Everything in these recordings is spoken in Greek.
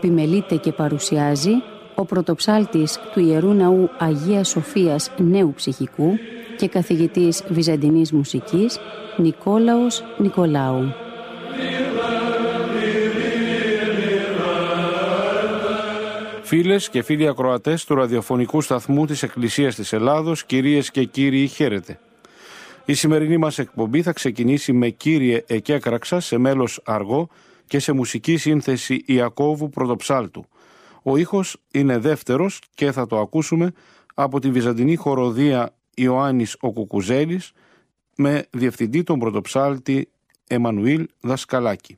επιμελείται και παρουσιάζει ο πρωτοψάλτης του Ιερού Ναού Αγίας Σοφίας Νέου Ψυχικού και καθηγητής βυζαντινής μουσικής Νικόλαος Νικολάου. Φίλες και φίλοι ακροατές του ραδιοφωνικού σταθμού της Εκκλησίας της Ελλάδος, κυρίες και κύριοι, χαίρετε. Η σημερινή μας εκπομπή θα ξεκινήσει με «Κύριε εκέκραξα» σε μέλος αργό και σε μουσική σύνθεση Ιακώβου Πρωτοψάλτου. Ο ήχος είναι δεύτερος και θα το ακούσουμε από τη βυζαντινή χοροδία Ιωάννης ο Κουκουζέλης με διευθυντή τον πρωτοψάλτη Εμμανουήλ Δασκαλάκη.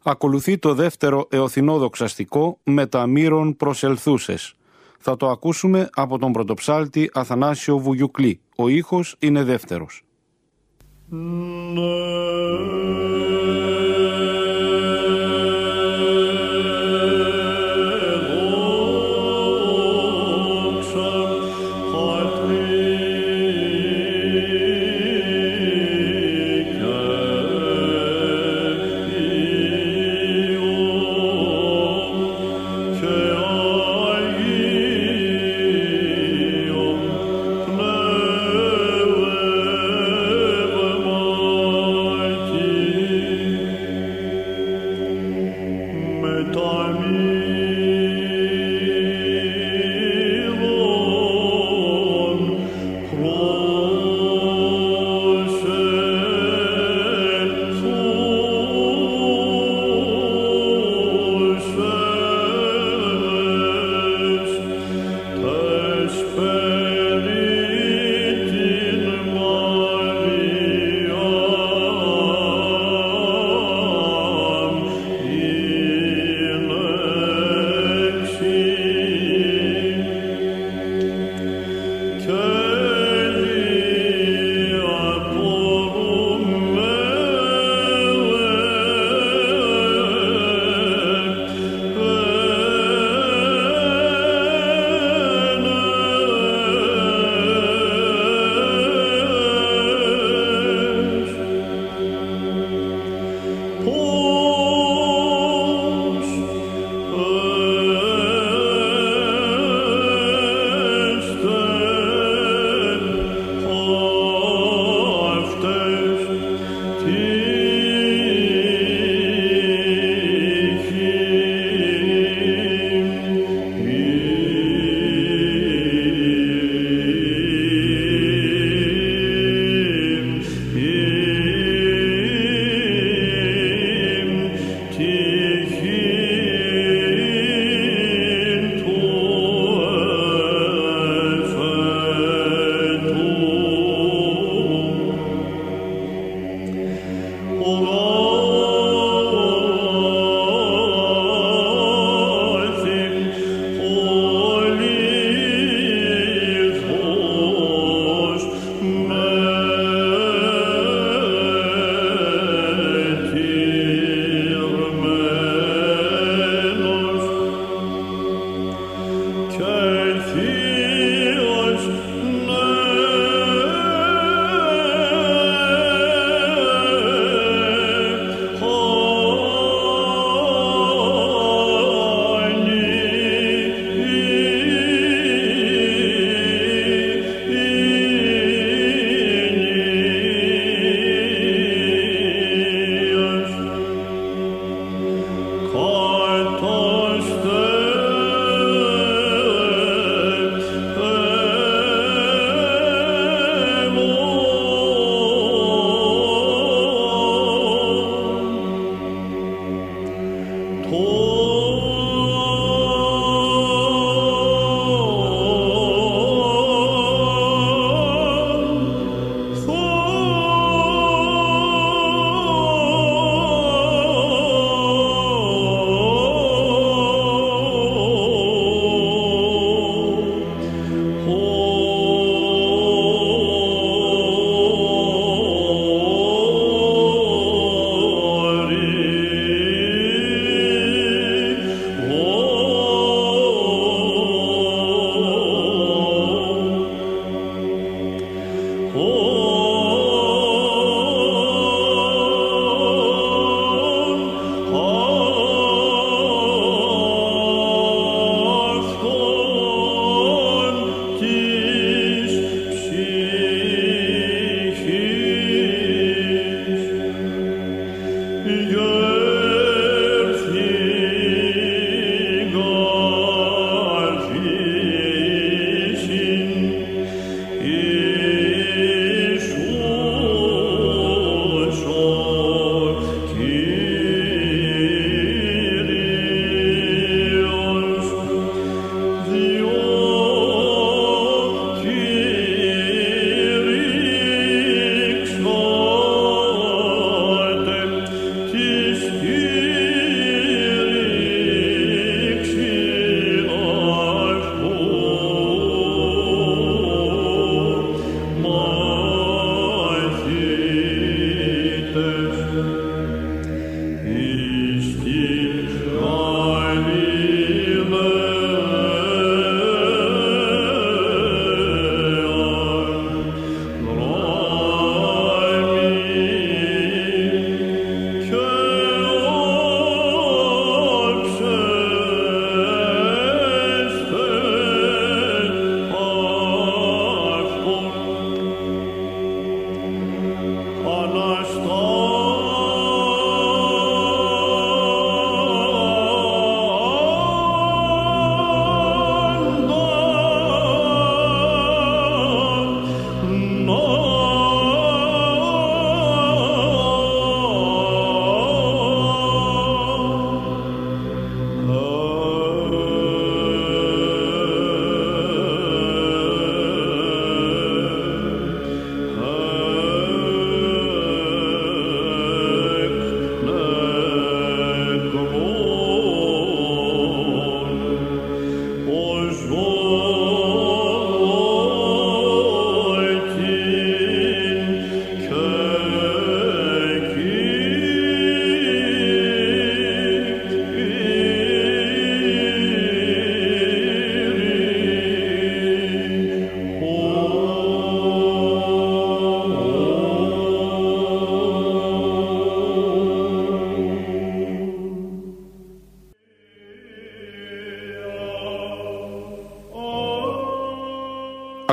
Ακολουθεί το δεύτερο εωθινό δοξαστικό με τα μύρων προσελθούσες. Θα το ακούσουμε από τον πρωτοψάλτη Αθανάσιο Βουγιουκλή. Ο ήχος είναι δεύτερος.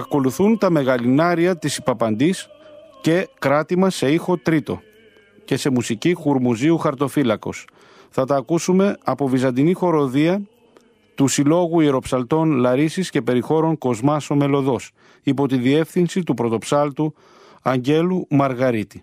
Ακολουθούν τα μεγαλινάρια της Ιπαπαντής και κράτημα σε ήχο τρίτο και σε μουσική Χουρμουζίου Χαρτοφύλακος. Θα τα ακούσουμε από βυζαντινή χοροδία του Συλλόγου Ιεροψαλτών Λαρίσης και Περιχώρων Κοσμάς ο Μελωδός, υπό τη διεύθυνση του πρωτοψάλτου Αγγέλου Μαργαρίτη.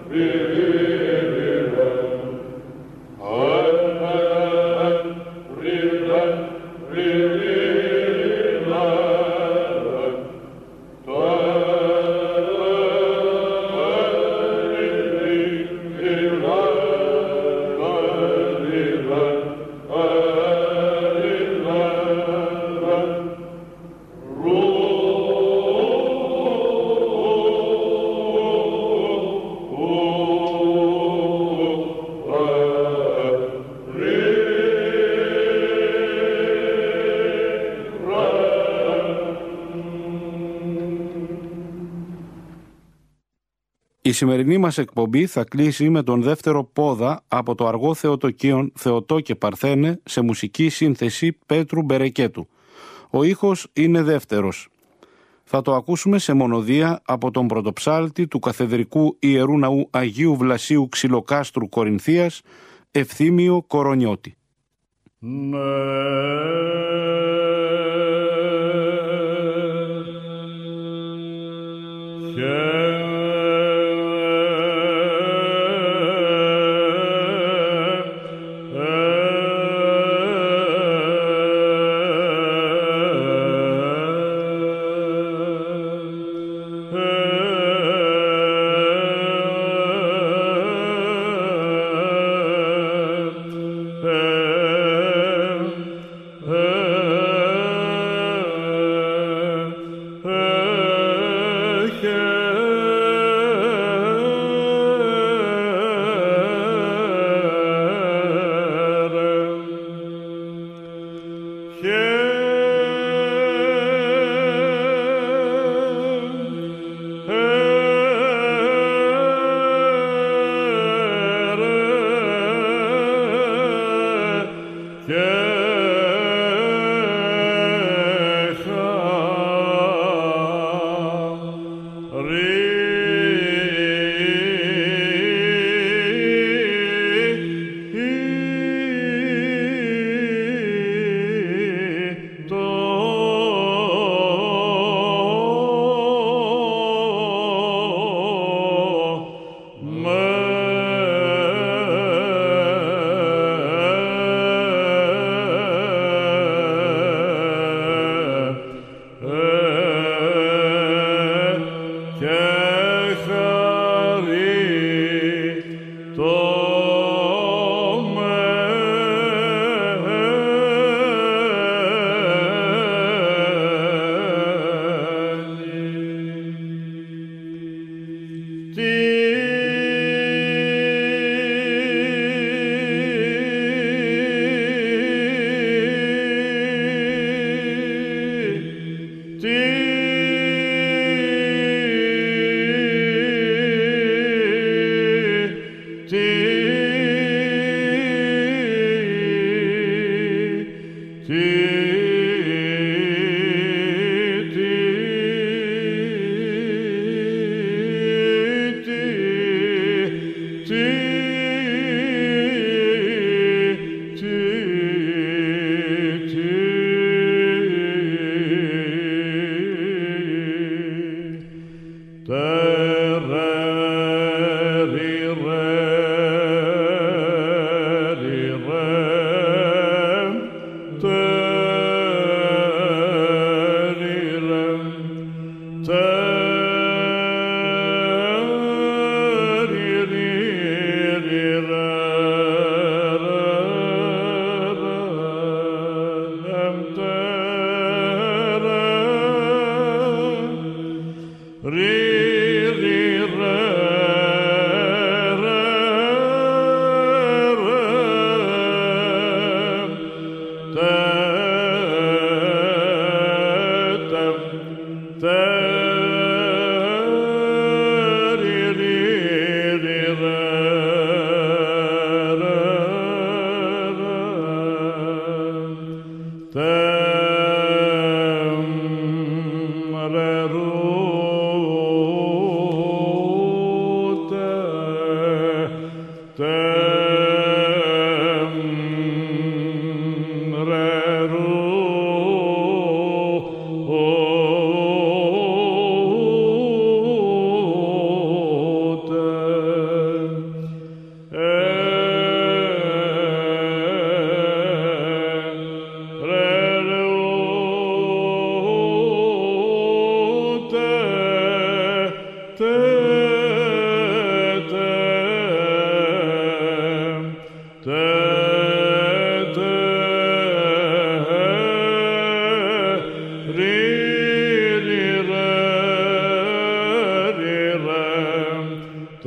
Η σημερινή μας εκπομπή θα κλείσει με τον δεύτερο πόδα από το αργό Θεοτοκίον Θεοτό και Παρθένε σε μουσική σύνθεση Πέτρου Μπερεκέτου. Ο ήχος είναι δεύτερος. Θα το ακούσουμε σε μονοδία από τον πρωτοψάλτη του Καθεδρικού Ιερού Ναού Αγίου Βλασίου Ξυλοκάστρου Κορινθίας, Ευθύμιο Κορονιώτη. Hey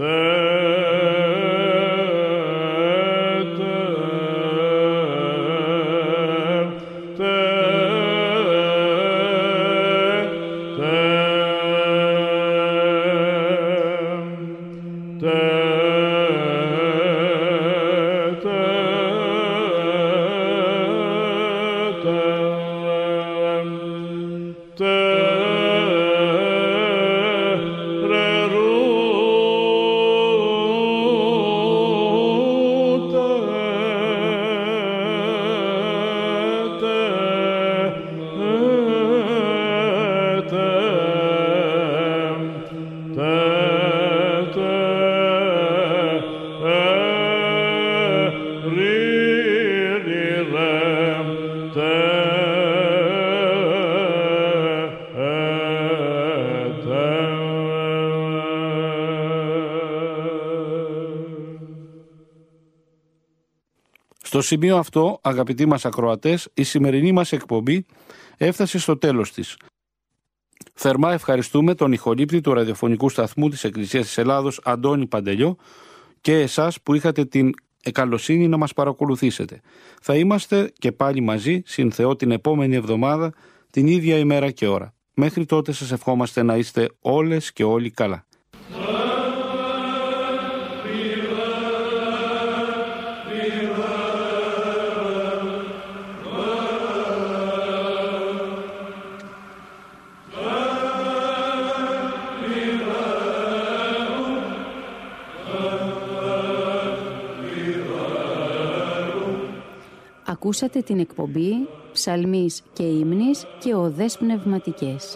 Στο σημείο αυτό, αγαπητοί μας ακροατές, η σημερινή μας εκπομπή έφτασε στο τέλος της. Θερμά ευχαριστούμε τον ηχολήπτη του ραδιοφωνικού σταθμού της Εκκλησίας της Ελλάδος, Αντώνη Παντελιό, και εσάς που είχατε την καλοσύνη να μας παρακολουθήσετε. Θα είμαστε και πάλι μαζί, συν Θεό, την επόμενη εβδομάδα, την ίδια ημέρα και ώρα. Μέχρι τότε σας ευχόμαστε να είστε όλες και όλοι καλά. Ακούσατε την εκπομπή «Ψαλμής και ύμνης και οδές πνευματικές».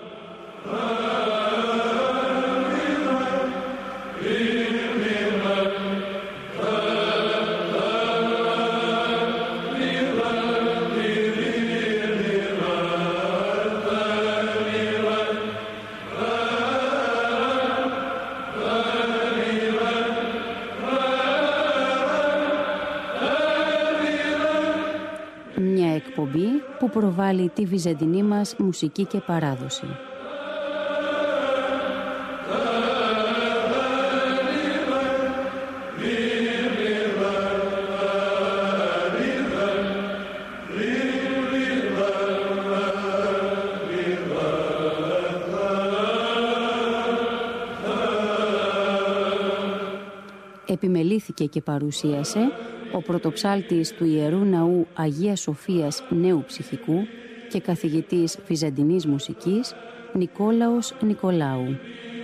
Μια εκπομπή που προβάλλει τη βυζαντινή μας μουσική και παράδοση. Επιμελήθηκε και παρουσίασε ο πρωτοψάλτης του Ιερού Ναού Αγίας Σοφίας Νέου Ψυχικού και καθηγητής βυζαντινής μουσικής Νικόλαος Νικολάου.